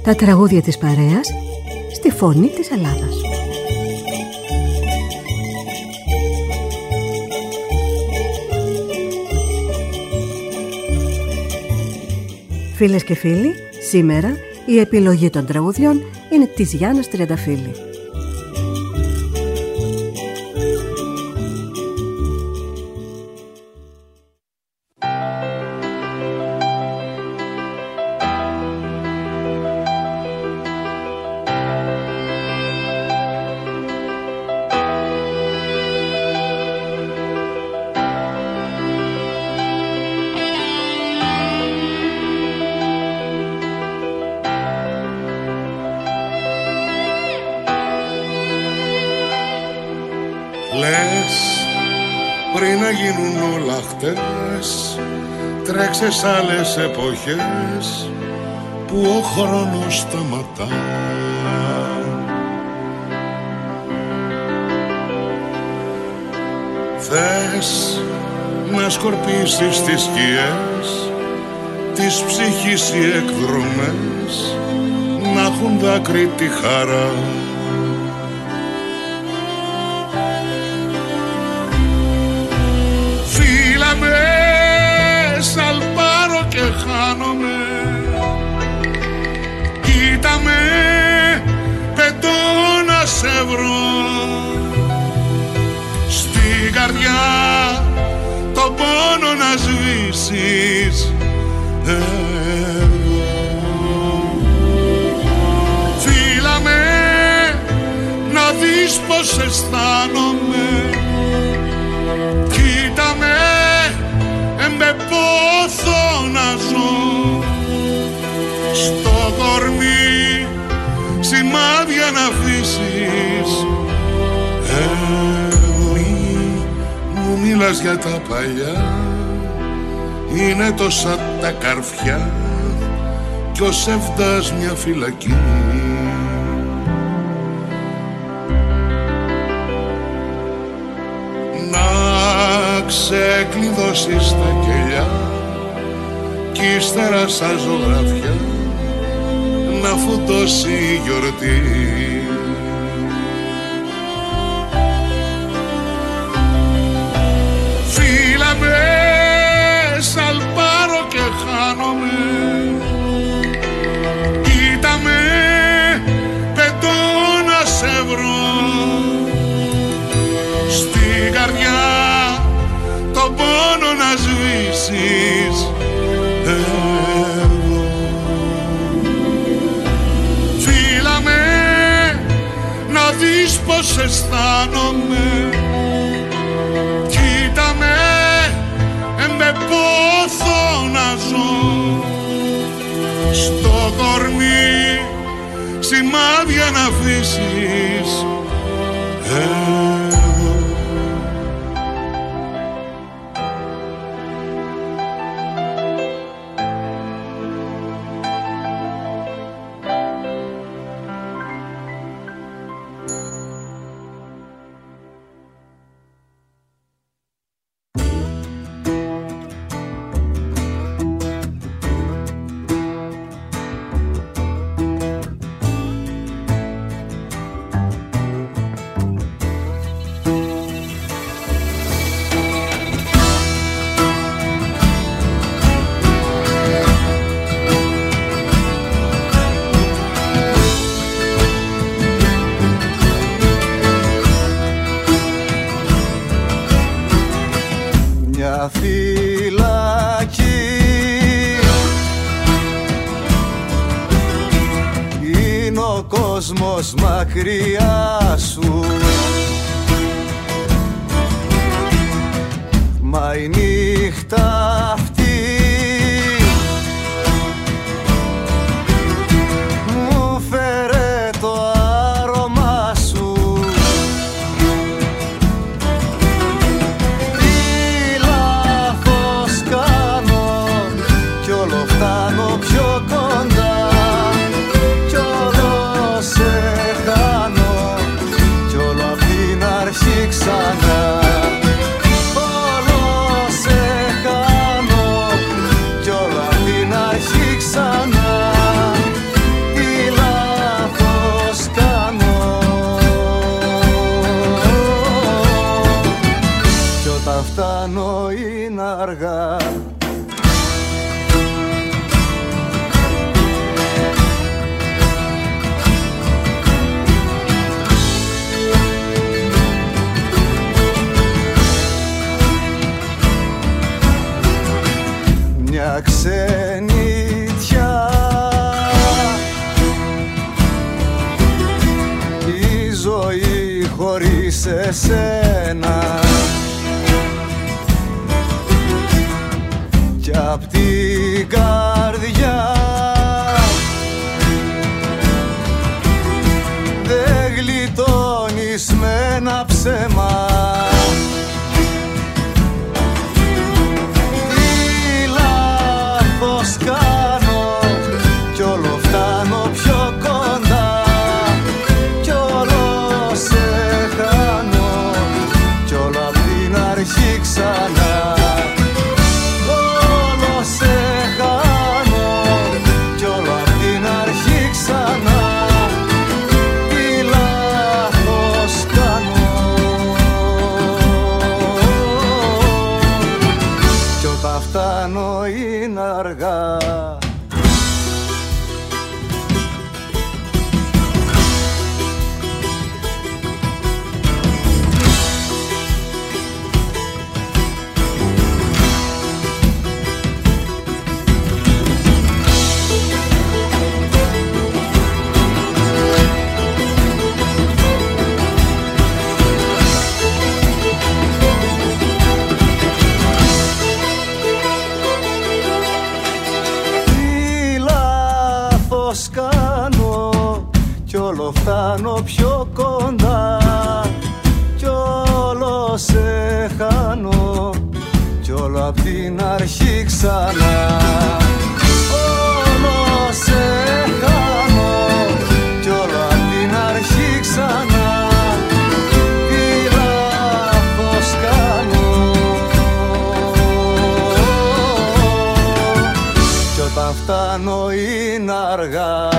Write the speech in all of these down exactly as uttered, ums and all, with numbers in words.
Τα τραγούδια της παρέας στη φωνή της Ελλάδας. Φίλες και φίλοι, σήμερα η επιλογή των τραγουδιών είναι της Γιάννας Τριανταφύλλη. Τρέξε σ' άλλες εποχές που ο χρόνος σταματά. Θες να σκορπίσεις τις σκιές της ψυχής οι εκδρομές να έχουν δάκρυ τη χαρά. Σαλπάρω και χάνομαι, κοίτα με, πετώ να σε βρω. Στην καρδιά το πόνο να σβήσεις εδώ. Φίλα με, να δεις πως αισθάνομαι, κοίτα με, με πόθο να ζω. Στο κορμί σημάδια να αφήσεις. Ε, μη μου μιλάς για τα παλιά, είναι τόσα τα καρφιά κι ο σεύδας μια φυλακή. Ξεκλειδώσεις τα κελιά κι ύστερα σαν ζωγραφιά να φουντώσει η γιορτή. Φίλα με, σαλπάρω και χάνομαι, κοίτα με, πετώ να σε βρω. Στην καρδιά το πόνο να σβήσεις εδώ. Φίλα με, να δεις πως αισθάνομαι, κοίτα με, με πόθο να ζω. Στο κορμί σημάδια να αφήσεις εδώ. Κόσμος μακριά σου, μα η νύχτα αυτή μου φέρε το άρωμά σου. Τι λάθος κάνω κι όλο φτάνω πιο κοντά. Ξανά όλο σε χάνω. αργά. Μια ξενιτιά, η ζωή χωρίς εσένα, κι απ' την καρδιά δεν γλιτώνεις με ένα ψέμα. Κάνω κι όλο φτάνω πιο κοντά, κι όλο σε χάνω, κι όλο απ' την αρχή ξανά. Όλο σε χάνω, κι όλο απ' την αρχή ξανά. Τι λάθος κάνω, κι όταν φτάνω είναι αργά. Φτάνω πιο κοντά, κι όλο σε χάνω, κι όλο απ' την αρχή ξανά. Όλο σε χάνω, κι όλο απ' την αρχή ξανά. Τι λάθος κάνω, κι όταν φτάνω είναι αργά.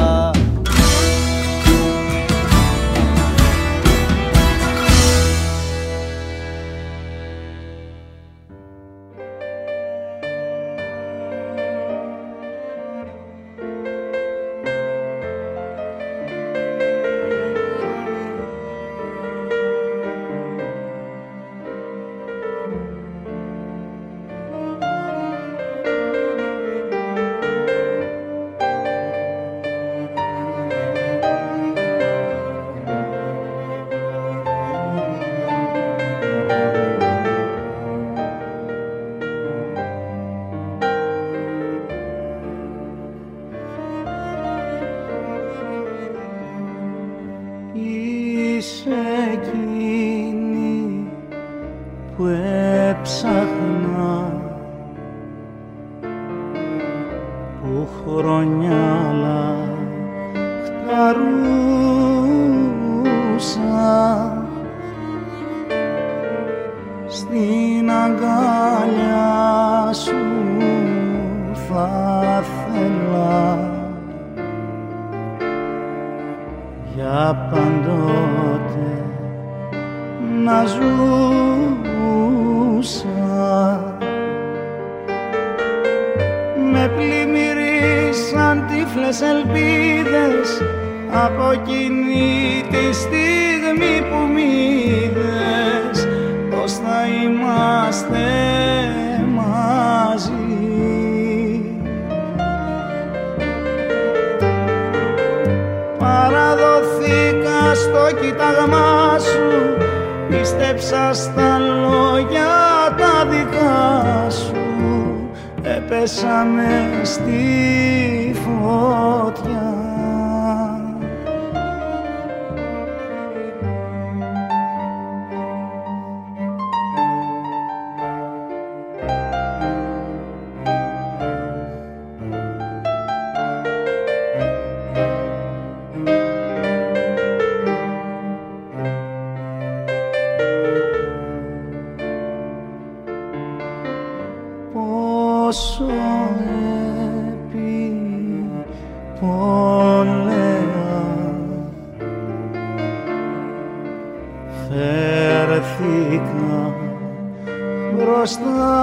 βρω μπροστά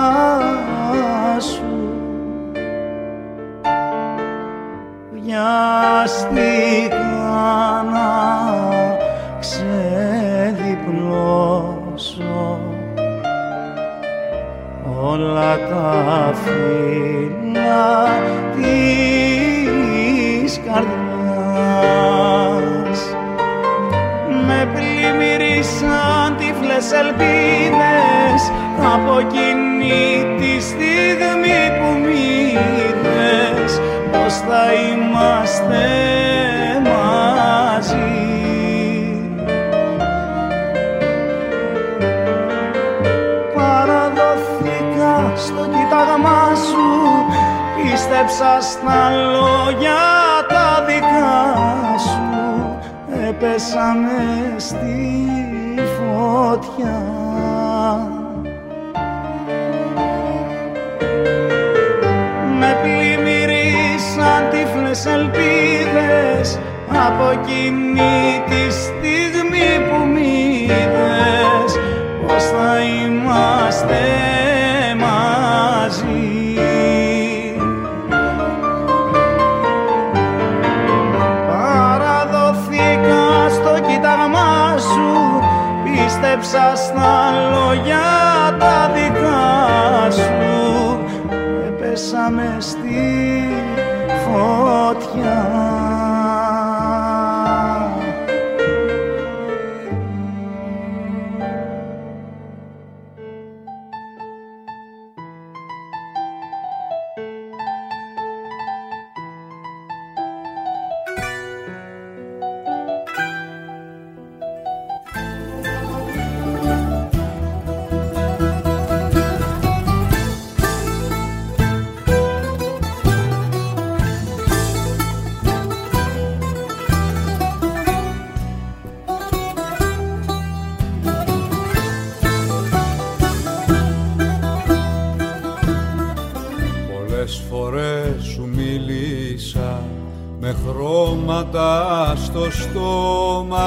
σου. Βιάστηκα να ξεδιπλώσω όλα τα φύλλα της καρδιάς. Με πλημμύρισαν τύφλες ελπίδες από εκείνη τη στιγμή που μ' είδες πως θα είμαστε μαζί. Παραδοθήκα στο κοίταγμά σου, πίστεψα στα λόγια τα δικά σου, έπεσα μες στη φωτιά. Με πλημμύρισαν τύφλες ελπίδες από εκείνη τη στιγμή που μ' είδες πως θα είμαστε μαζί. Παραδοθήκα στο κοίταγμά σου, πίστεψα στα λόγια τα δικά σου, έπεσα μες στη φωτιά. Στο στόμα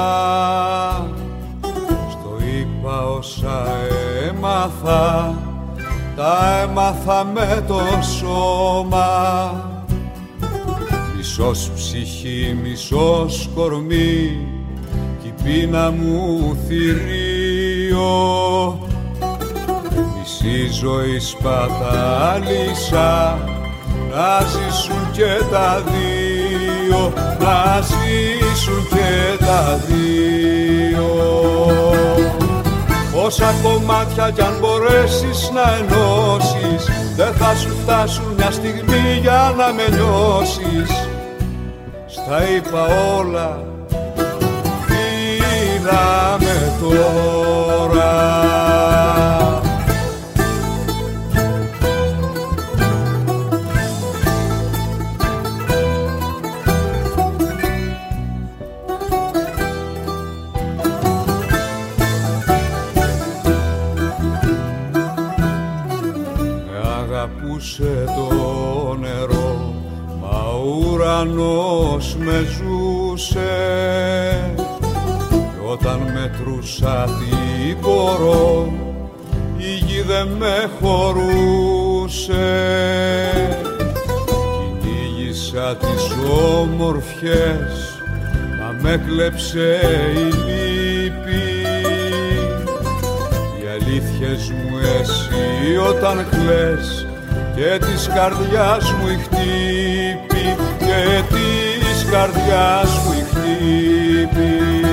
στο είπα όσα έμαθα, τα έμαθα με το σώμα. Μισός ψυχή, μισός κορμί κι η πείνα μου θηρίο. Μισή ζωή σπατάλησα να ζήσουν και τα δύο, να ζήσουν και τα δύο. Όσα κομμάτια κι αν μπορέσεις να ενώσεις, δεν θα σου φτάσουν μια στιγμή για να με νιώσεις. Στα είπα όλα, είδαμε τώρα. Το νερό, μα ο ουρανός με ζούσε, κι όταν μετρούσα την πορώ η γη δεν με χωρούσε. Κυνήγησα τις όμορφιες, μα με κλέψε η λύπη. Οι αλήθειες μου εσύ όταν κλαις και της καρδιάς μου η χτύπη, και της καρδιάς μου η χτύπη.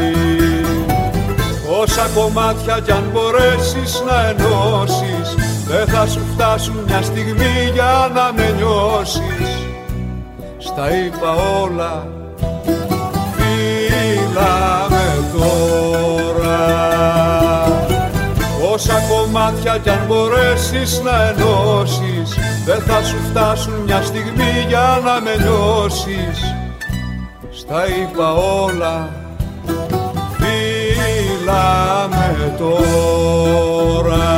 Όσα κομμάτια κι αν μπορέσεις να ενώσεις, δεν θα σου φτάσουν μια στιγμή για να με νιώσεις. Στα είπα όλα, φύλαμε τώρα. Όσα κομμάτια κι αν μπορέσεις να ενώσεις, δεν θα σου φτάσουν μια στιγμή για να με νιώσεις. Στα είπα όλα, φύλαμε τώρα.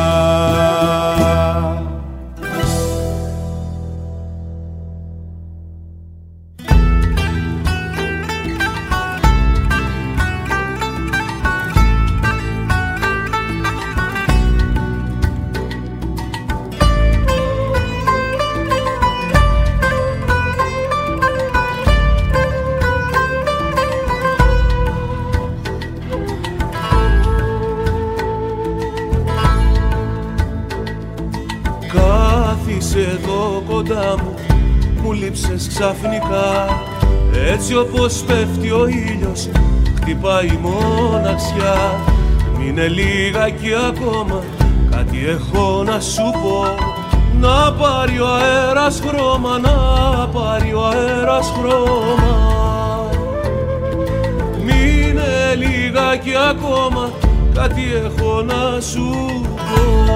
κοντά μου, μου λείψες ξαφνικά. Έτσι όπως πέφτει ο ήλιος, χτυπάει η μοναξιά. Μείνε λίγακι ακόμα, κάτι έχω να σου πω. Να πάρει ο αέρας χρώμα, να πάρει ο αέρας χρώμα. Μείνε λίγακι ακόμα, κάτι έχω να σου πω.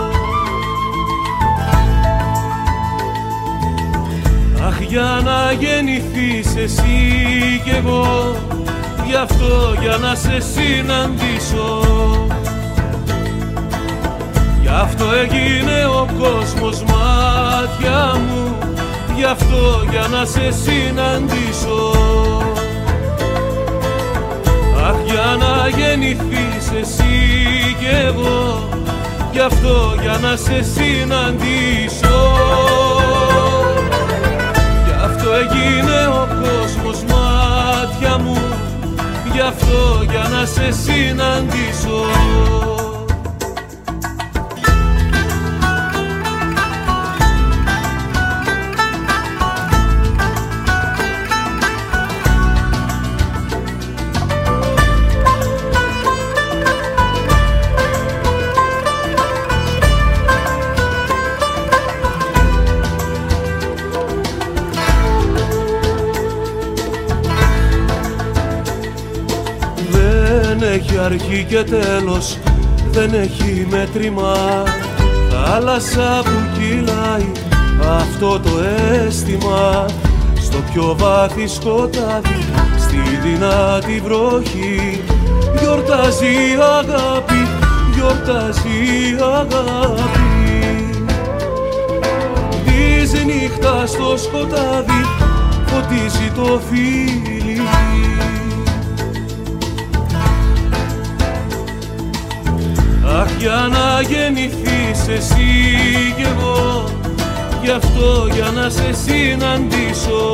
Αχ, για να γεννηθείς εσύ κι εγώ, γι' αυτό για να σε συναντήσω. Γι' αυτό έγινε ο κόσμος μάτια μου, γι' αυτό για να σε συναντήσω. Αχ, για να γεννηθείς εσύ κι εγώ, γι' αυτό για να σε συναντήσω. Γι' αυτό έγινε ο κόσμος μάτια μου, γι' αυτό για να σε συναντήσω. Δεν έχει αρχή και τέλος, δεν έχει μέτρημα. Θάλασσα που κυλάει αυτό το αίσθημα. Στο πιο βάθη σκοτάδι, στη δυνατή βροχή, γιορτάζει η αγάπη, γιορτάζει η αγάπη. Της νύχτας στο σκοτάδι φωτίζει το φίλι. Αχ, για να γεννηθείς εσύ κι εγώ, γι' αυτό για να σε συναντήσω.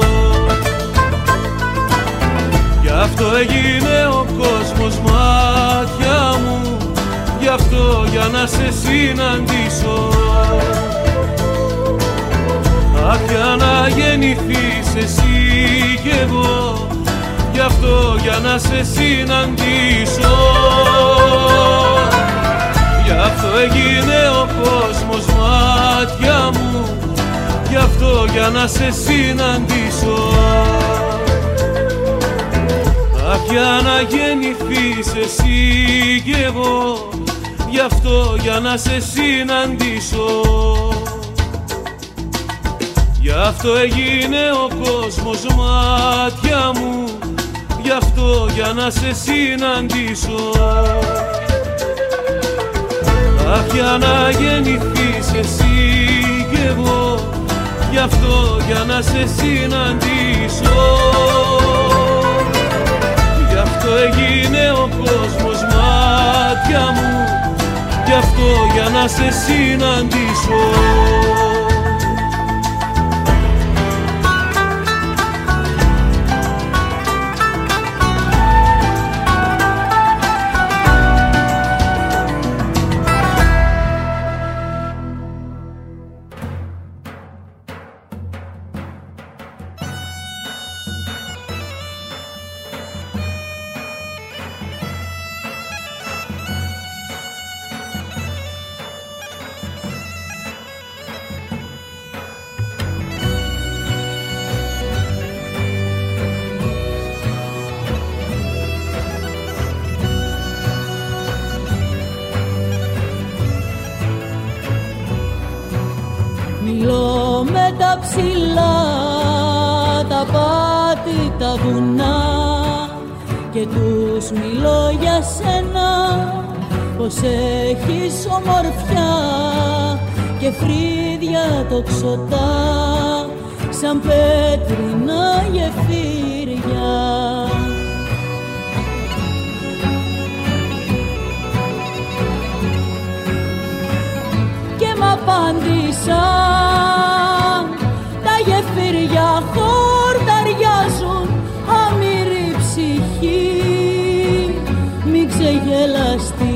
Γι' αυτό έγινε ο κόσμος μάτια μου, γι' αυτό για να σε συναντήσω. Αχ, για να γεννηθείς εσύ κι εγώ, γι' αυτό για να σε συναντήσω. Γι' αυτό έγινε ο κόσμος μάτια μου, γι' αυτό για να σε συναντήσω. Αχ, για να γεννηθείς εσύ κι εγώ, γι' αυτό για να σε συναντήσω. Γι' αυτό έγινε ο κόσμος μάτια μου, γι' αυτό για να σε συναντήσω. Αχ, για να γεννηθείς εσύ κι εγώ, γι' αυτό για να σε συναντήσω. Γι' αυτό έγινε ο κόσμος μάτια μου, γι' αυτό για να σε συναντήσω. Ψηλά τα πάτη τα βουνά και τους μιλώ για σένα, πως έχεις ομορφιά και φρύδια τοξωτά σαν πέτρινα γεφύρια. Και μ' απάντησαν γεφύρια χορταριάζουν, αμήρη ψυχή μη ξεγελαστείς.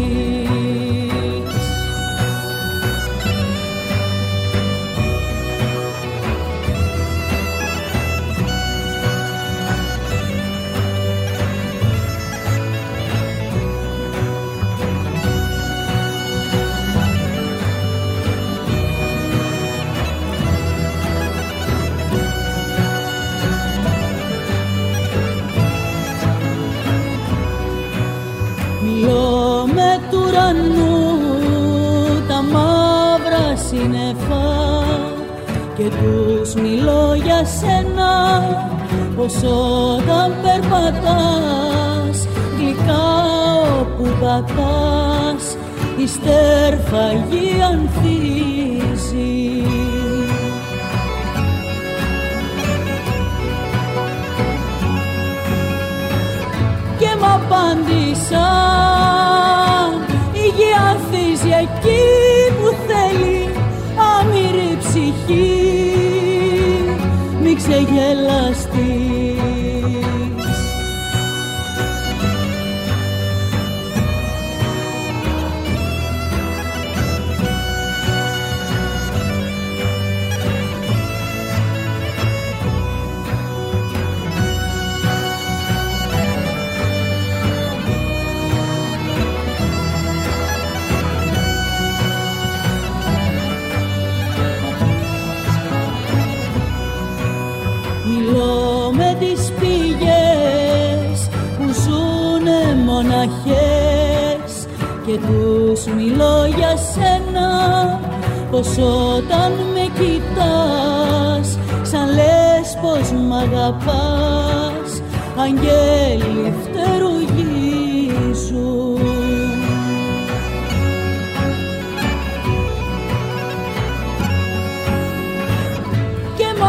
σύννεφα και τους μιλώ για σένα, πως όταν περπατάς γλυκά όπου πατάς η στέρφαγη ανθίζει. Και μ' απάντησαν η γη ανθίζει εκεί που θέλει άμυρη ψυχή, μη ξεγελαστείς. Και τους μιλώ για σένα, πως όταν με κοιτάς σαν λες πως μ' αγαπάς, αγγέλοι φτερουγίζουν. Και μ'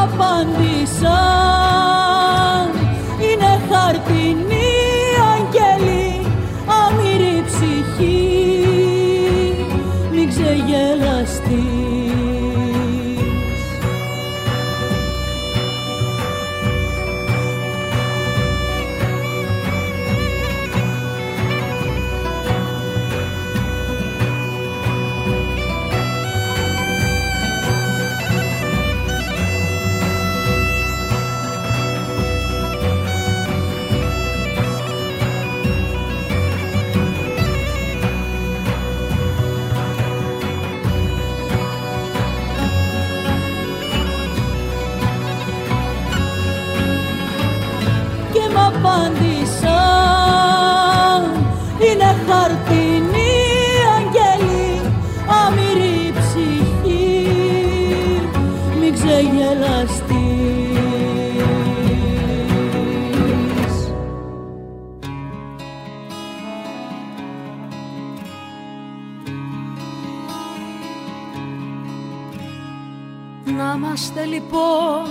απάντησαν είναι χαρτινή αγγέλη άμυρη ψυχή, μην ξεγελαστείς. Απάντησαν είναι χαρτινή αγγέλη άμυρη ψυχή, μην ξεγελαστείς. Να είμαστε λοιπόν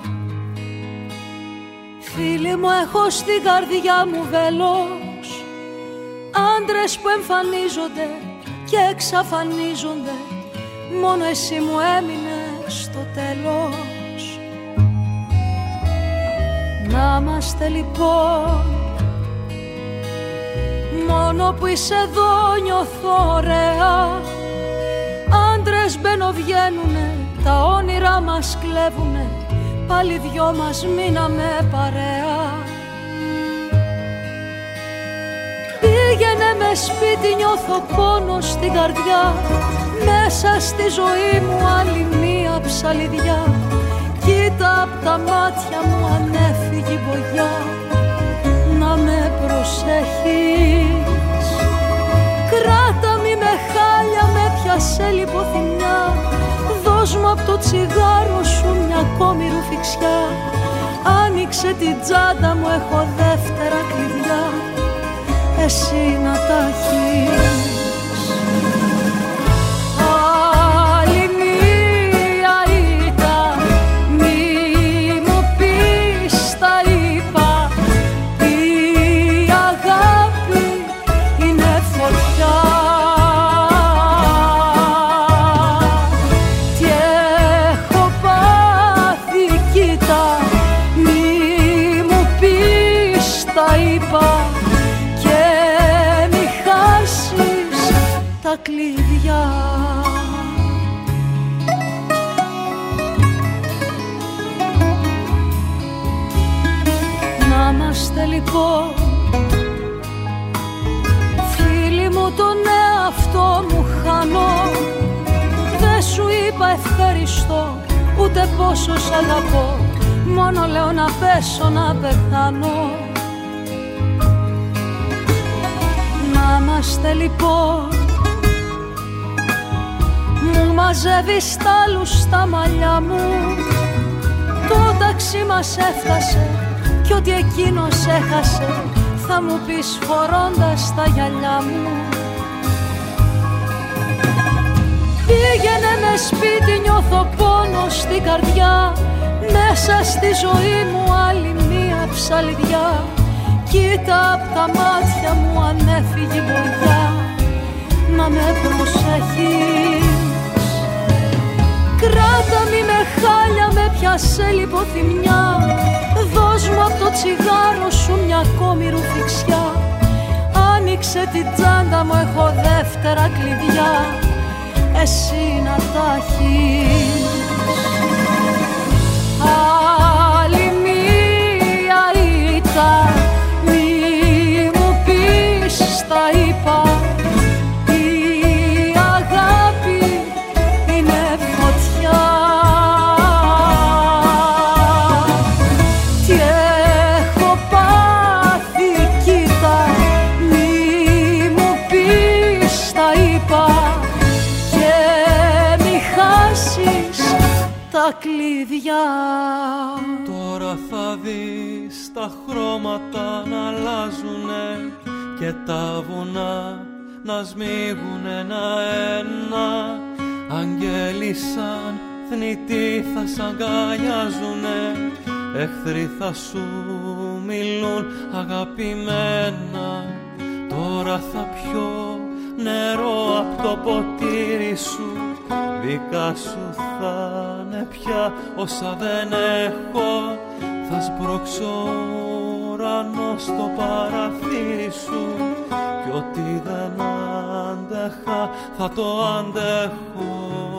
φίλοι μου, έχω στην καρδιά μου βέλος άντρες που εμφανίζονται και εξαφανίζονται, μόνο εσύ μου έμεινες στο τέλος. Να είμαστε λοιπόν, μόνο που είσαι εδώ νιώθω ωραία. Άντρες μπαινοβγαίνουνε, τα όνειρα μας κλέβουνε, πάλι δυο μας μείναμε παρέα. Πήγαινε με σπίτι, νιώθω πόνο στην καρδιά, μέσα στη ζωή μου άλλη μία ψαλιδιά. Κοίτα απ' τα μάτια μου αν έφυγε η μπογιά, να με προσέχεις. Κράτα μη με χάλια, με πιάσε λιποθυμιά, δώσ' μου απ' το τσιγάρο σου μια ακόμη ρουφιξιά. Άνοιξε την τσάντα μου, έχω δεύτερα κλειδιά, εσύ να τα έχεις. Άλλη μία ήταν, μη μου πεις τα είπα, η αγάπη είναι φωτιά. Και μη χάσεις τα κλειδιά. Να είμαστε λοιπόν φίλοι μου, τον εαυτό μου χάνω. Δεν σου είπα ευχαριστώ, ούτε πόσο σ' αγαπώ, μόνο λέω να πέσω να πεθάνω. Να είμαστε λοιπόν, Μου μαζεύεις τάλους στα μαλλιά μου. Το ταξί μας έφτασε κι ό,τι εκείνος έχασε θα μου πεις φορώντας τα γυαλιά μου. Πήγαινε με σπίτι, νιώθω πόνο στην καρδιά. Μέσα στη ζωή μου άλλη μία ψαλιδιά. Κοίτα απ' τα μάτια μου αν έφυγε η βοριά, να με προσέχεις. Κράτα μη με χάλια, με πιάσε λιποθυμιά. Δώσ' μου απ' το τσιγάρο σου μια ακόμη ρουφιξιά. Άνοιξε την τσάντα μου, έχω δεύτερα κλειδιά, εσύ να τα έχεις. Άλλη μία ήττα, μη μου πεις τα είπα. Η αγάπη είναι φωτιά. Τι έχω πάθει, κοίτα, μη μου πεις τα είπα. Και μη χάσεις τα κλειδιά. Τώρα θα δεις τα χρώματα να αλλάζουνε και τα βουνά να σμίγουν ένα-ένα. Αγγέλοι σαν θνητοί θα σ' αγκαλιάζουνε, εχθροί θα σου μιλούν αγαπημένα. Τώρα θα πιω νερό απ' το ποτήρι σου, δικά σου θα είναι πια όσα δεν έχω. Θα σπρώξω ουρανό στο παραθύρι σου κι ό,τι δεν άντεχα θα το αντέχω.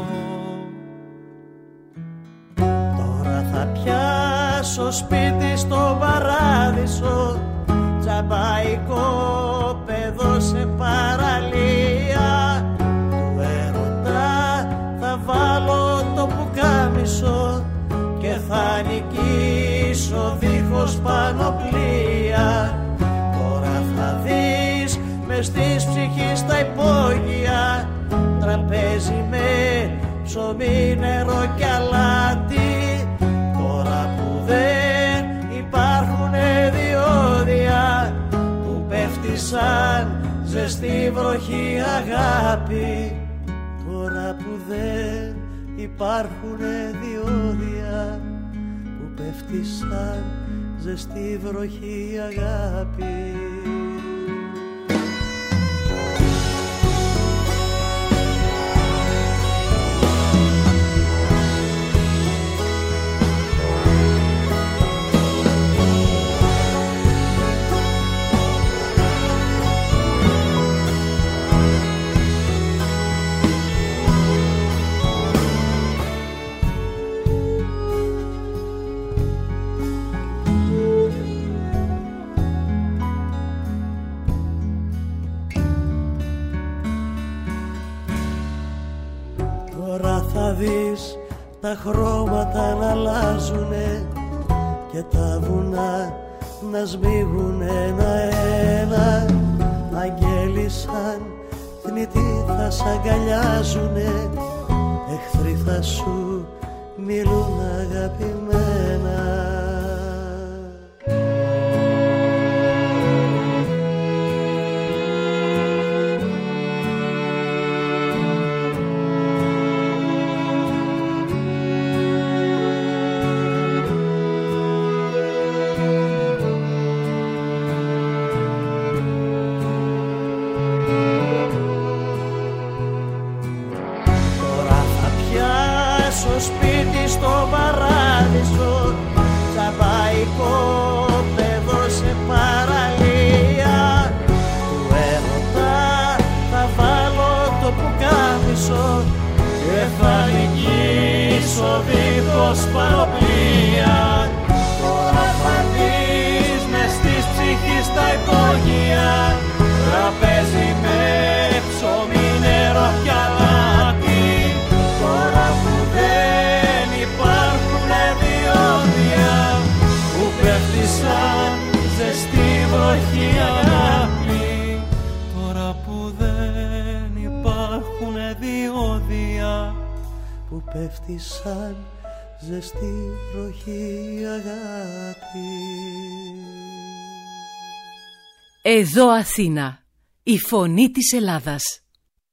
Τώρα θα πιάσω σπίτι στο παράδεισο, τζαμπαϊκό παιδό σε παραλία. Του έρωτα θα βάλω το πουκάμισο και θα νικήσω δίχως πανοπλία. Τώρα θα δεις μες της ψυχής τα υπόγεια, τραπέζι με ψωμί, νερό και αλάτι. Τώρα που δεν υπάρχουνε διόδια που πέφτει σαν ζεστή βροχή αγάπη. Τώρα που δεν υπάρχουνε διόδια που πέφτει σαν ζεστή βροχή αγάπη. Θα δεις τα χρώματα να αλλάζουνε και τα βουνά να σμίγουν ένα-ένα. Αγγέλοι σαν θνητοί θα σ' αγκαλιάζουνε, εχθροί θα σου μιλούν αγαπημένα. Σπίτι στο παράδεισο, πέφτει σαν ζεστή βροχή αγάπη. Εδώ Αθήνα, η φωνή της Ελλάδας.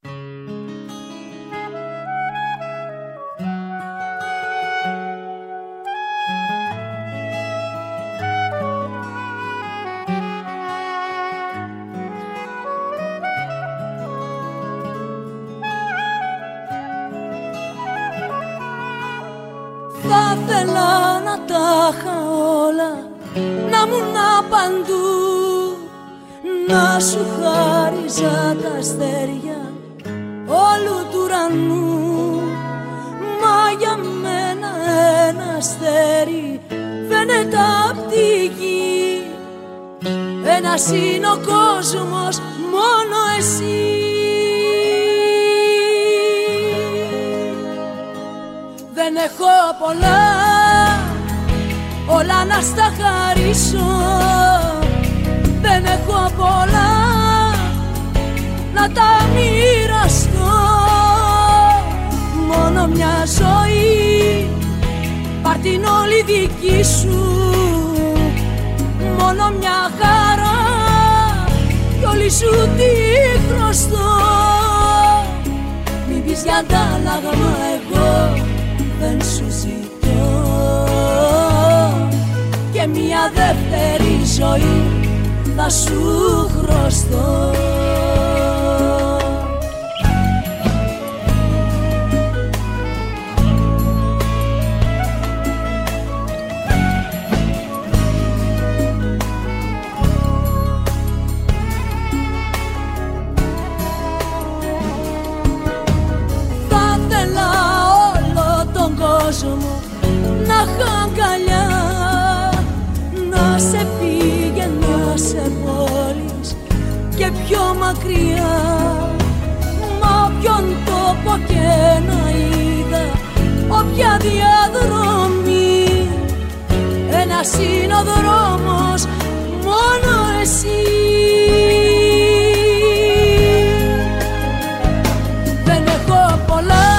Θα θέλα να τα είχα όλα, να ήμουν παντού, να σου χάριζα τα αστέρια όλου του ουρανού. Μα για μένα ένα αστέρι φαίνεται απ' τη γη. Ένας είναι ο κόσμος, μόνο εσύ. Δεν έχω πολλά, όλα να στα χαρίσω. Δεν έχω πολλά, να τα μοιραστώ. Μόνο μια ζωή, πάρ' την όλη δική σου. Μόνο μια χαρά, κι όλη σου τη χρωστώ. Μην πεις για αντάλλαγμα, εγώ δεν σου ζητώ. Και μια δεύτερη ζωή θα σου χρωστώ. Θα θέλα όλο τον κόσμο να είχα αγκαλιά, να σε πήγαινα σε πόλεις και πιο μακριά. Μα όποιον τόπο και να είδα, όποια διαδρομή, ένας είναι ο δρόμος, μόνο εσύ. Δεν έχω πολλά,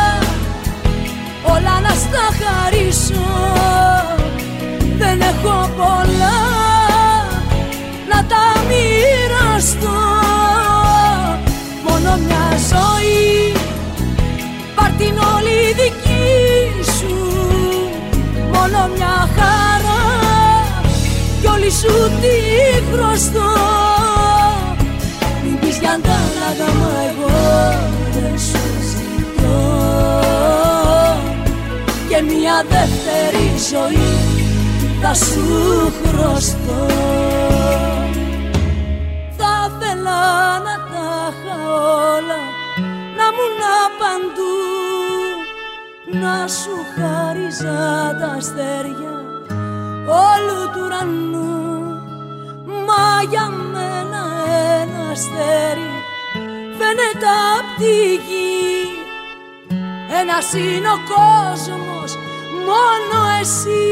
όλα να στα χαρίσω. Δεν έχω πολλά, να τα μοιραστώ. Μόνο μια ζωή, πάρ' την όλη δική σου. Μόνο μια χαρά, κι όλη σου τη χρωστώ. Μην πεις για αντάλλαγμα, εγώ δεν σου ζητώ. Και μια δεύτερη ζωή θα σου χρωστώ. Θα θέλα να τα είχα όλα, να ήμουν παντού, να σου χάριζα τα αστέρια όλου του ουρανού. Μα για μένα ένα αστέρι φαίνεται απ' τη γη. Ένας είναι ο κόσμος, μόνο εσύ.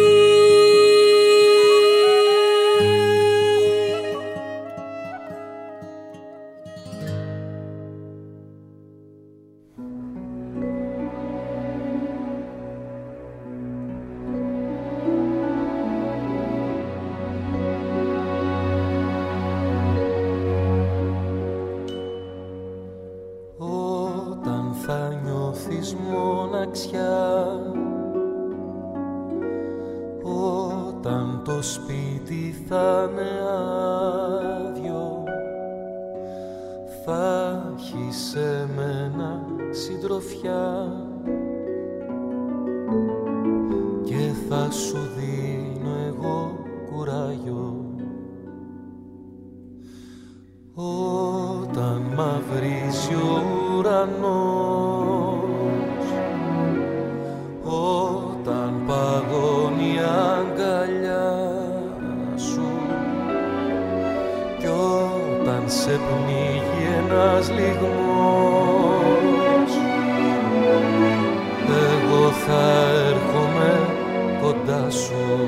Όταν θα νιώθεις μοναξιά, όταν το σπίτι θα είναι άδειο, θα έχεις σε μένα συντροφιά και θα σου δίνω εγώ κουράγιο. Όταν μαυρίζει ο ουρανός, όταν παγώνει η αγκαλιά σου κι όταν σε πνίγει ένας λυγμός, εγώ θα έρχομαι κοντά σου.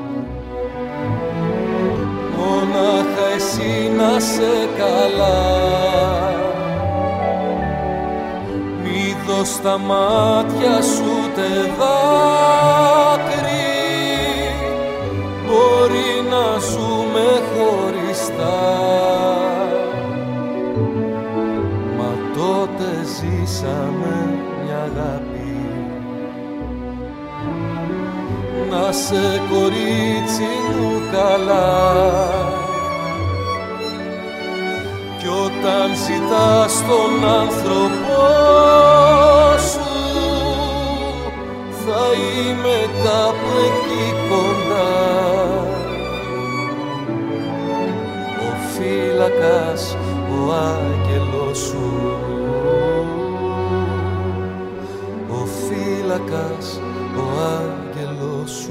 Μονάχα εσύ να σε καλά, μη δω στα μάτια σου ούτε δάκρυ, μπορεί να ζούμε χωριστά. Μα τότε ζήσαμε μια αγάπη. Να σε κορίτσι μου καλά, κι όταν ζητάς τον άνθρωπο σου, θα είμαι κάπου εκεί κοντά. Ο φύλακας, ο άγγελος σου, ο φύλακας, ο άγγελος σου.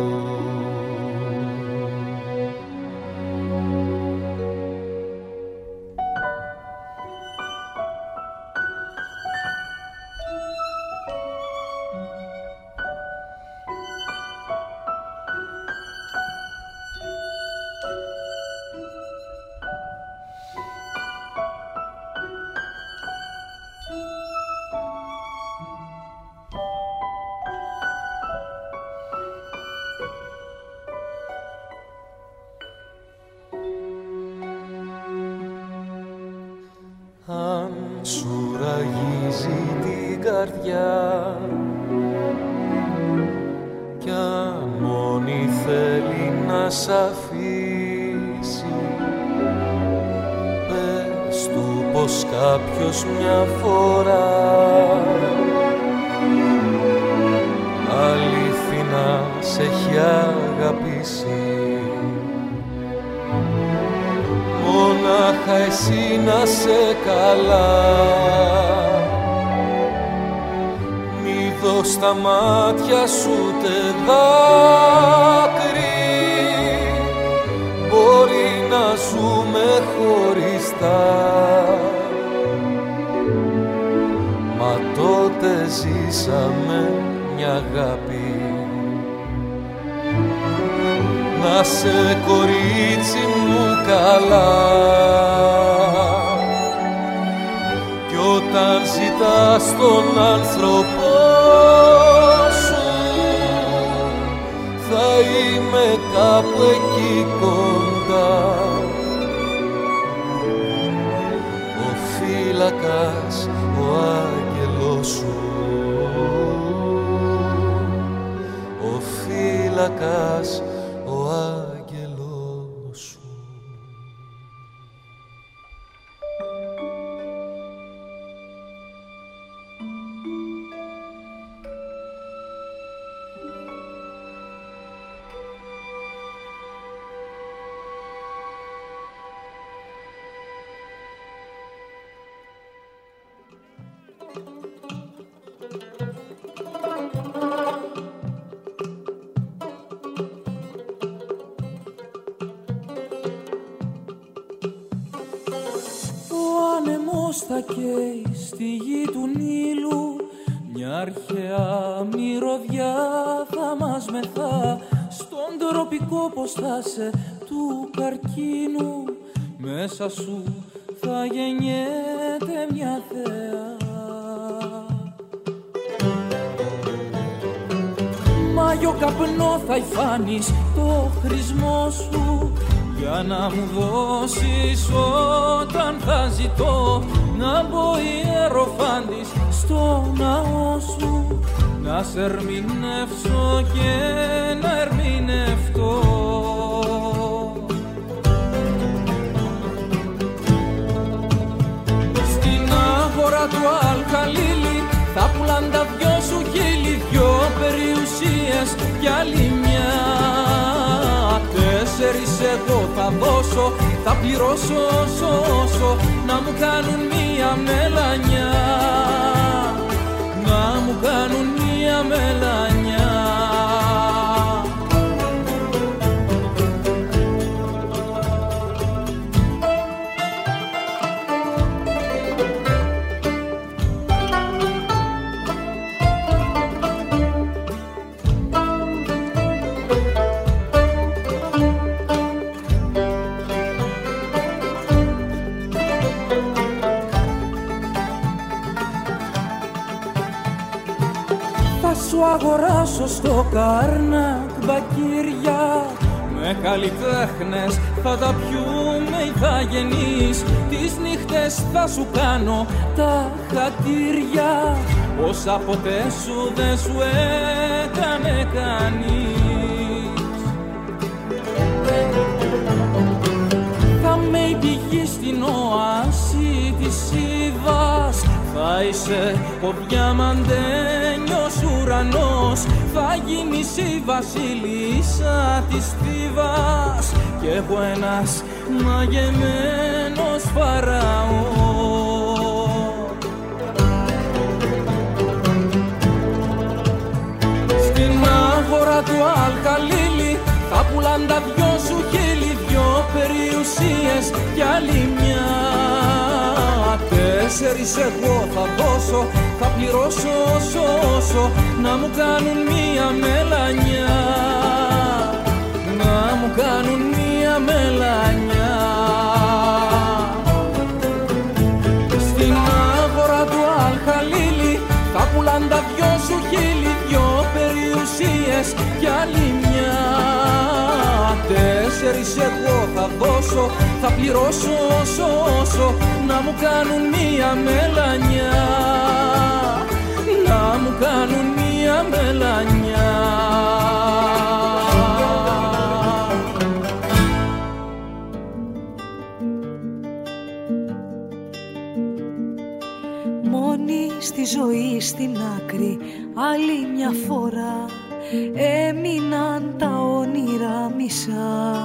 Αν σου ραγίζει την καρδιά κι αν μόνη θέλει να σ' αφήσει, πες του πως κάποιος μια φορά αλήθινα σε έχει αγαπήσει. Μονάχα εσύ να σε καλά, μη δω στα μάτια σου τε δάκρυ, μπορεί να ζούμε χωριστά. Μα τότε ζήσαμε μια αγάπη. Να σε κορίτσι μου καλά, κι όταν ζητάς τον άνθρωπό σου, θα είμαι κάπου εκεί κοντά. Ο φύλακας, ο άγγελος σου, ο φύλακας, ο άγγελος σου. Θα καίει στη γη του Νείλου, μια αρχαία μυρωδιά θα μας μεθά. Στον τροπικό ποστάσε του καρκίνου, μέσα σου θα γεννιέται μια θέα. Μάγιο καπνό θα υφάνεις το χρησμό σου, για να μου δώσεις όταν θα ζητώ, να μπω ιεροφάντης στο ναό σου, να σε ερμηνεύσω και να ερμηνευτώ. Στην αγορά του Αλκαλίλη θα πουλάν τα δυο σου χείλη, δυο περιουσίες κι άλλη μια. Τέσσερις εγώ θα δώσω, θα πληρώσω όσο όσο, να μου κάνουν μία μελανιά, να μου κάνουν μία μελανιά. Σου σου αγοράσω στο Καρνάκ μπακύρια. Με καλλιτέχνες θα τα πιούμε ηθαγενείς. Τις νύχτες θα σου κάνω τα χατήρια. Όσα ποτέ σου δεν σου έκανε κανείς. Θα με η πηγή στην οάση της Ήβας. Θα είσαι ο διαμαντένιος ουρανός. Θα γίνεις η βασίλισσα της Θήβας. Κι εγώ ένας μαγεμένος φαραώς. Στην αγορά του Αλχαλίλη θα πουλάν τα δυο σου χείλη. Δυο περιουσίες κι άλλη μια. Τέσσερις εγώ θα δώσω, θα πληρώσω όσο όσο. Να μου κάνουν μία μελανιά. Να μου κάνουν μία μελανιά. Στην αγορά του Αλχαλίλη θα πουλάν τα δυο σου χείλη. Δυο περιουσίες κι άλλη μια. Τέσσερις εγώ θα δώσω, θα πληρώσω όσο όσο. Να μου κάνουν μία μελανιά. Να μου κάνουν μία μελανιά. Μόνη στη ζωή στην άκρη άλλη μια φορά έμειναν τα όνειρα μισά.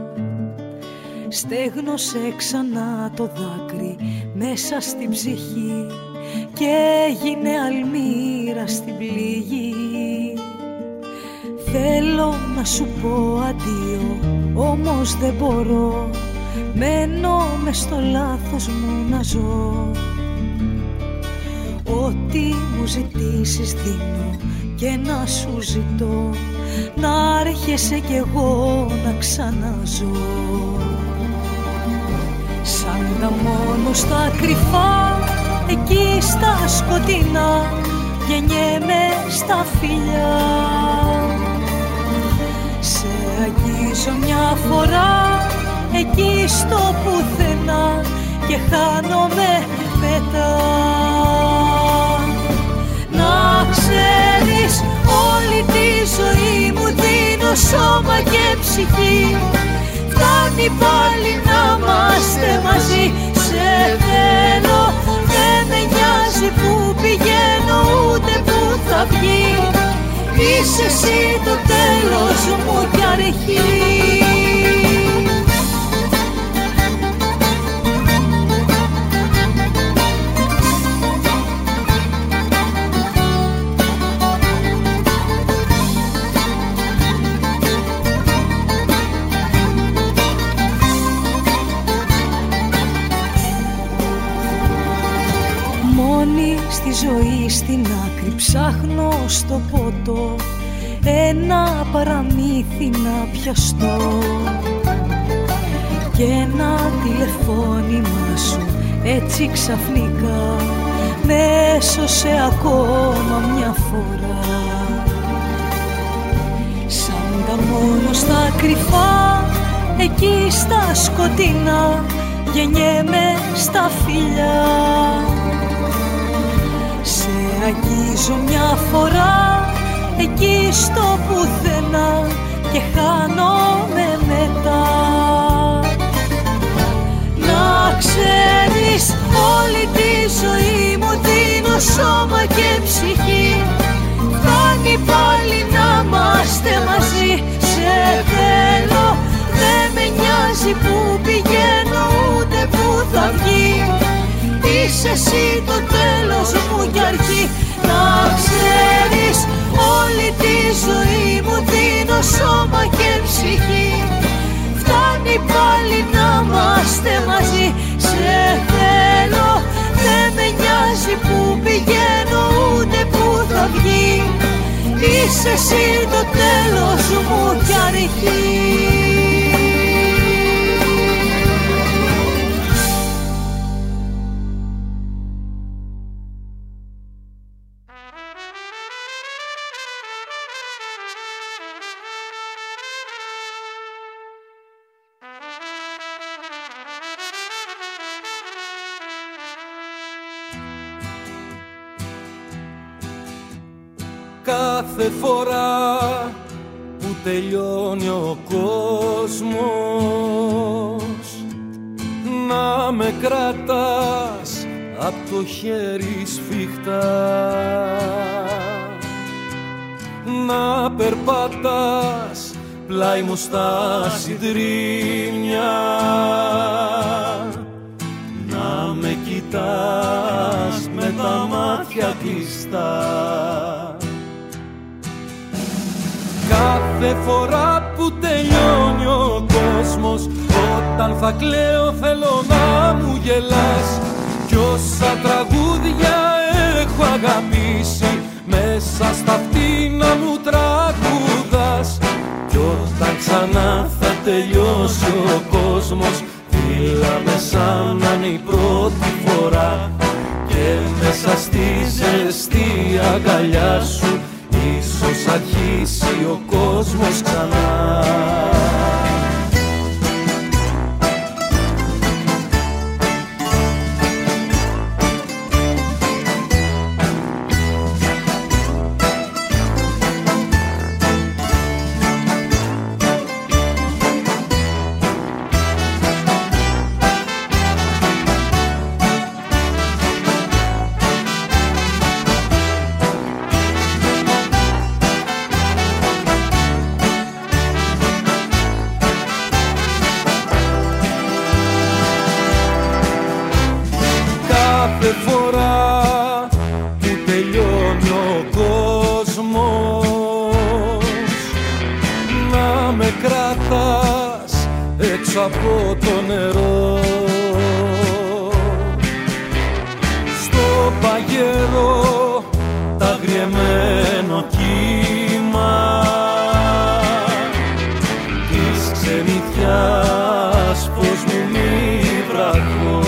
Στέγνωσε ξανά το δάκρυ μέσα στην ψυχή και έγινε αλμύρα στην πληγή. Θέλω να σου πω αντίο, όμως δεν μπορώ. Μένω μες στο λάθος μου να ζω. Ό,τι μου ζητήσεις δίνω και να σου ζητώ. Να έρχεσαι κι εγώ να ξαναζώ. Σαν τα μόνο στα κρυφά, εκεί στα σκοτεινά, γεννιέμαι στα φιλιά. Σε αγγίζω μια φορά, εκεί στο πουθενά, και χάνομαι μετά. Να ξέρεις, όλη τη ζωή μου δίνω σώμα και ψυχή. Φτάνει πάλι να είμαστε μαζί. Σε θέλω, δεν με νοιάζει που πηγαίνω ούτε που θα βγει. Είσαι εσύ το τέλος μου κι αρχή. Στη ζωή στην άκρη ψάχνω στο ποτό ένα παραμύθι να πιαστώ. Και ένα τηλεφώνημα σου έτσι ξαφνικά με έσωσε ακόμα μια φορά. Σαν τα μόνο στα κρυφά, εκεί στα σκοτεινά, γεννιέμαι στα φιλιά. Σε αγγίζω μια φορά, εκεί στο πουθενά, και χάνομαι μετά. Να ξέρεις, όλη τη ζωή μου δίνω σώμα και ψυχή. Φτάνει πάλι να είμαστε μαζί. Σε θέλω, δεν με νοιάζει που πηγαίνω ούτε που θα βγει. Είσαι εσύ το τέλος μου κι αρχή. Να ξέρεις, όλη τη ζωή μου δίνω σώμα και ψυχή. Φτάνει πάλι να είμαστε μαζί. Σε θέλω, δεν με νοιάζει που πηγαίνω ούτε που θα βγει. Είσαι εσύ το τέλος μου κι αρχή. κάθε φορά που τελειώνει ο κόσμος να με κρατάς απ' το χέρι σφιχτά, να περπατάς πλάι μου στα συντρίμμια, να με κοιτάς με τα μάτια κλειστά. Κάθε φορά που τελειώνει ο κόσμος, όταν θα κλαίω θέλω να μου γελάς, κι όσα τραγούδια έχω αγαπήσει μέσα στα αυτή να μου τραγουδάς. Κι όταν ξανά θα τελειώσει ο κόσμος, φύλαμε σαν να είναι η πρώτη φορά, και μέσα στη ζεστή αγκαλιά σου ίσως αρχίσει ο κόσμος ξανά. Από το νερό στο παγερό ταγριεμένο κύμα της ξενιτιάς, πως μου μη βραχώ.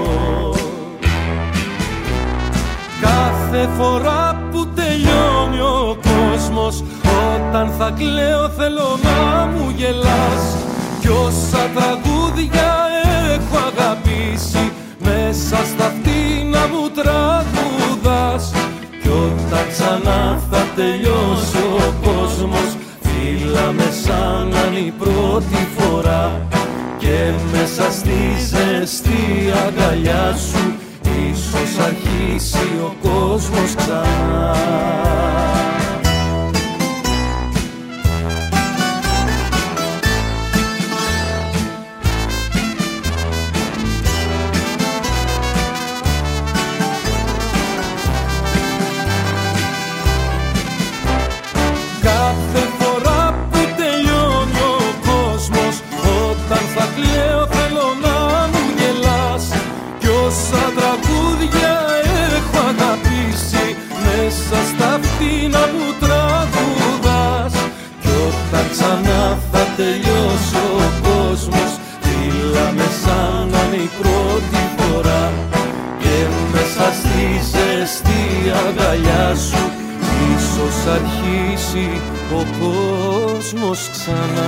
Κάθε φορά που τελειώνει ο κόσμος, όταν θα κλαίω θέλω να μου γελάς, κι όσα τραγούδια έχω αγαπήσει μέσα στα αυτή να μου τραγουδάς. Κι όταν ξανά θα τελειώσει ο κόσμος, φύλαμε σαν να είναι η πρώτη φορά, και μέσα στη ζεστή αγκαλιά σου ίσως αρχίσει ο κόσμος ξανά. Τελειώσει ο κόσμος, φύλαμε σαν να είναι η πρώτη φορά, και μέσα στη ζεστή αγκαλιά σου ίσως αρχίσει ο κόσμος ξανά.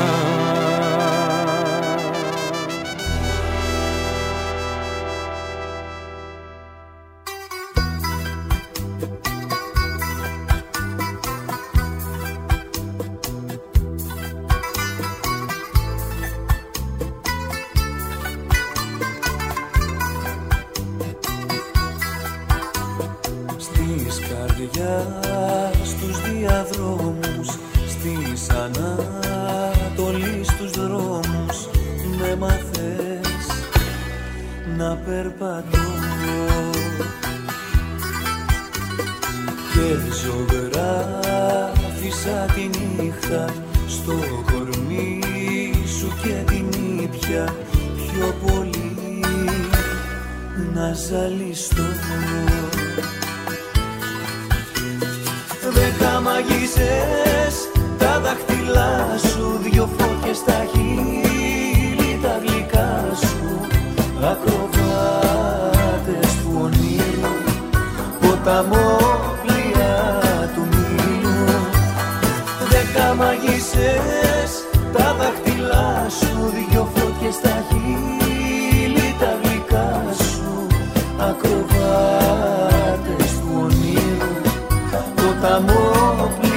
Στους διαδρόμους, στις Ανατολής τους δρόμους, με μάθες να περπατώ και ζωγράφισα τη νύχτα στο κορμί σου και την ήπια πιο πολύ να ζαλιστώ. Δέκα μαγίζες τα δάχτυλά σου, δυο φώτιες στα χείλη τα γλυκά σου, ακροβάτες του ονείρου, ποταμόπλια του Νείλου. Δέκα μαγίζες τα δάχτυλά σου, δυο φώτιες στα χείλη τα γλυκά σου, ακροβάτες του ονείρου, ποταμόπλια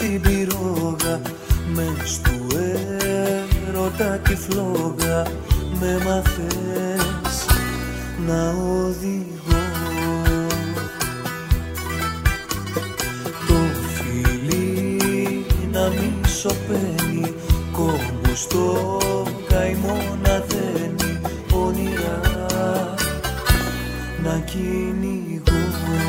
την πυρόγα, μες του έρωτα τη φλόγα με μαθες να οδηγώ. Το φιλί να μη σωπαίνει, κόμπου στο καημό να δένει, όνειρα να κυνηγώ.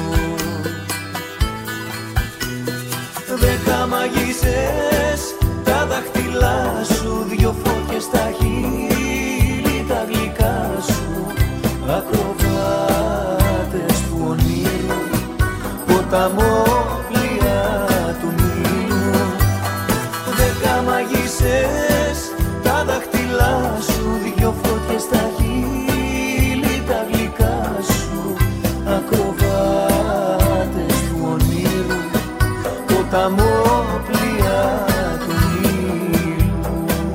Δέκα μαγίζες τα δάχτυλά σου, δυο φώτιες στα χείλη τα γλυκά σου, ακροβάτες του ονείρου, ποταμόπλια του Νείλου. Δέκα μαγίζες τα δάχτυλά σου, δυο φώτιες στα χείλη τα γλυκά σου, ακροβάτες του ονείρου, ποταμόπλια του Νείλου.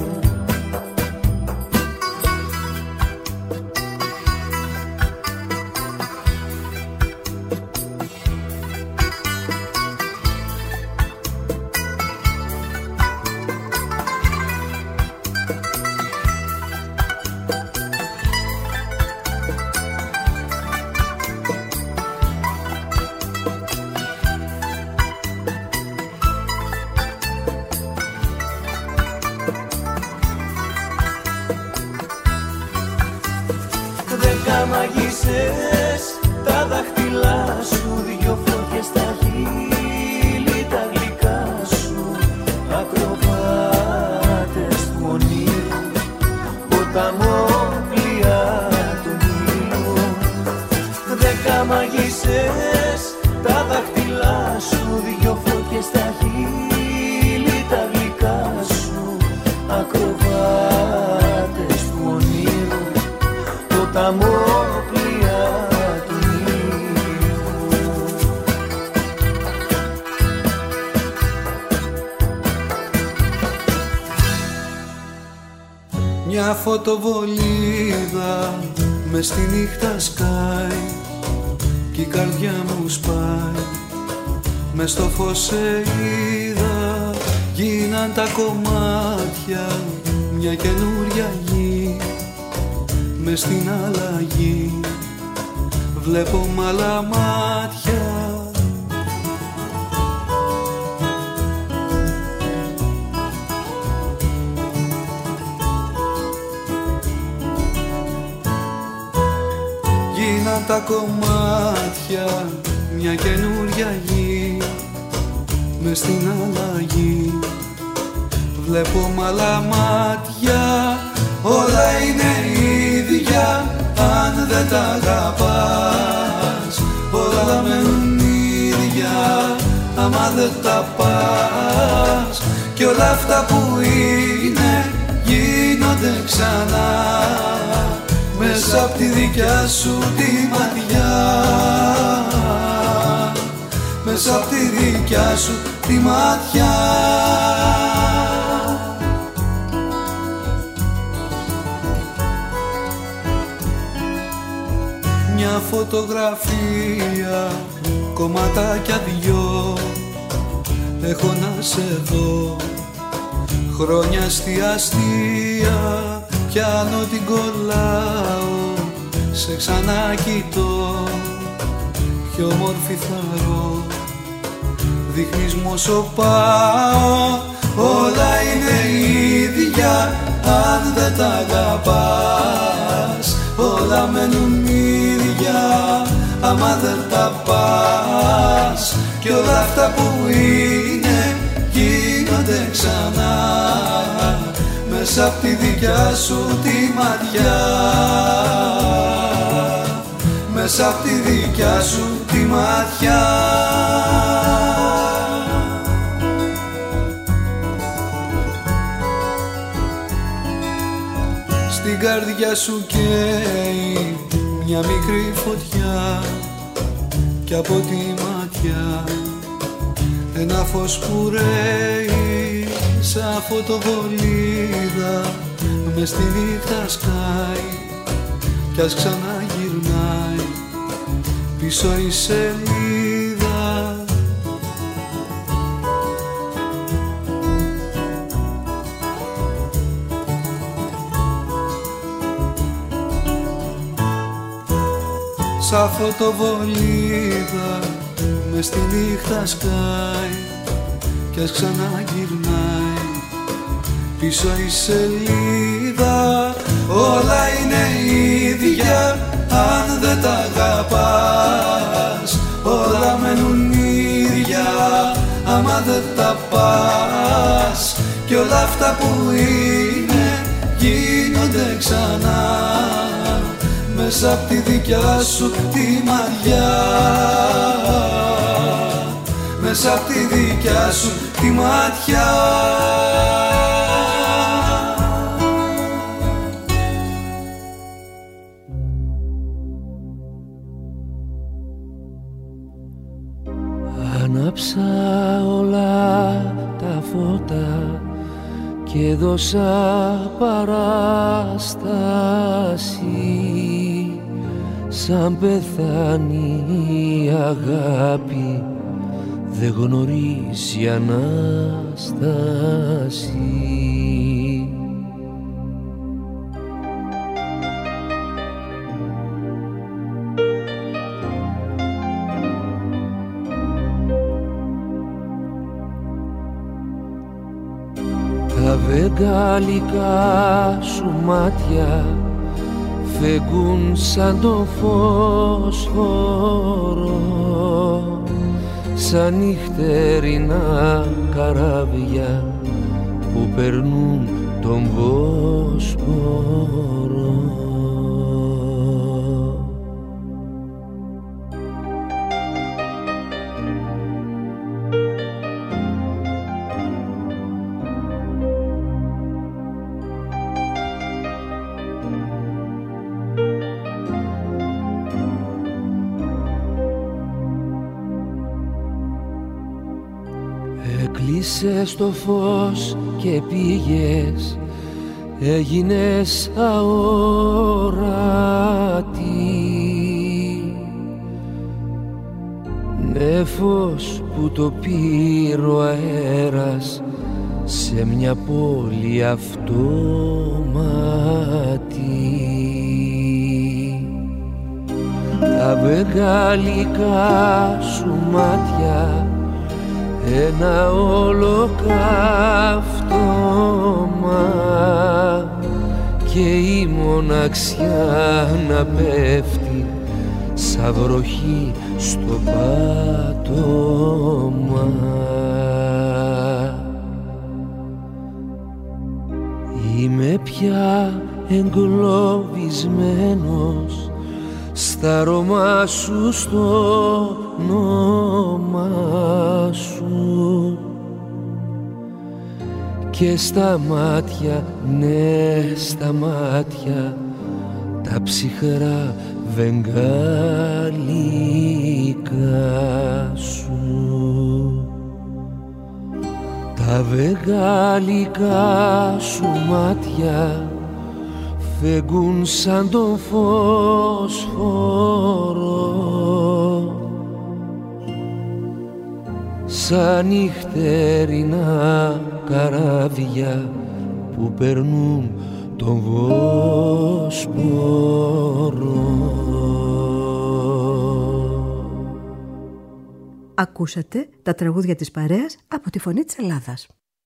Μαγίσες τα δάχτυλά σου, δυο φώτιες στα χείλη τα γλυκά σου, ακροβάτες του ονείρου, ποταμόπλια του Νείλου. Δέκα μαγίσες τα δάχτυλά σου, δυο φώτιες στα χείλη τα γλυκά σου, ακροβάτες του ονείρου, ποταμόπλια του Νείλου. Μια φωτοβολίδα μες στη νύχτα σκάει κι η καρδιά μου σπάει, μες στο φως σε είδα, γίναν τα κομμάτια μια καινούρια γη. Μες στην αλλαγή βλέπω μ' άλλα μάτια. Γίναν τα κομμάτια μια καινούρια γη. Μες στην αλλαγή βλέπω μ' άλλα μάτια. Όλα είναι ίδια αν δεν τα αγαπάς, όλα μένουν ίδια άμα δεν τα πας, κι όλα αυτά που είναι γίνονται ξανά μέσα απ' τη δικιά σου τη ματιά, μέσα απ' τη δικιά σου τη ματιά. Μια φωτογραφία, κομματάκια δυο, έχω να σε δω. Χρόνια στη αστεία, πιάνω την κολλάω, σε ξανακοιτώ. Πιο όμορφη θαρώ, δείχνεις μου όσο πάω. Όλα είναι ίδια αν δεν τα αγαπάς, όλα μένουν ίδια άμα δεν τα πας, κι όλα αυτά που είναι γίνονται ξανά μέσα απ' τη δικιά σου τη ματιά, μέσα απ' τη δικιά σου τη ματιά. Στην καρδιά σου καίει μια μικρή φωτιά κι από τη ματιά ένα φως που ρέει σαν φωτοβολίδα μες στη νύχτα σκάει κι ας ξαναγυρνάει πίσω η σελίδα. σαν φωτοβολίδα μες στη νύχτα σκάει κι ας ξαναγυρνάει πίσω η σελίδα. Όλα είναι ίδια αν δεν τα αγαπάς, όλα μένουν ίδια άμα δεν τα πας, κι όλα αυτά που είναι γίνονται ξανά μέσα απ' τη δικιά σου τη μαγιά, μέσα απ' τη δικιά σου τη ματιά. Άναψα όλα τα φώτα και δώσα παράσταση, σαν πεθάνει η αγάπη δεν γνωρίζει ανάσταση. Τα βεγγαλικά σου μάτια φεγγούν σαν το φωσφόρο, σαν νυχτερινά καράβια που περνούν τον Βόσπορο. Έκλεισες το φως και πήγες, έγινες αόρατη, νέφος που το πήρε ο αέρας σε μια πόλη αυτόματη. Τα βεγγαλικά σου μάτια ένα ολοκαύτωμα και η μοναξιά να πέφτει σαν βροχή στο πάτωμα. Είμαι πια εγκλωβισμένος στα αρώμα σου, στο όνομα σου και στα μάτια, ναι στα μάτια τα ψυχρά βεγγαλικά σου. Τα βεγγαλικά σου μάτια φεγγούν σαν τον φωσφόρο, σαν νυχτερινά καράβια που περνούν τον Βόσπορο. Ακούσατε τα τραγούδια της παρέας από τη Φωνή της Ελλάδας.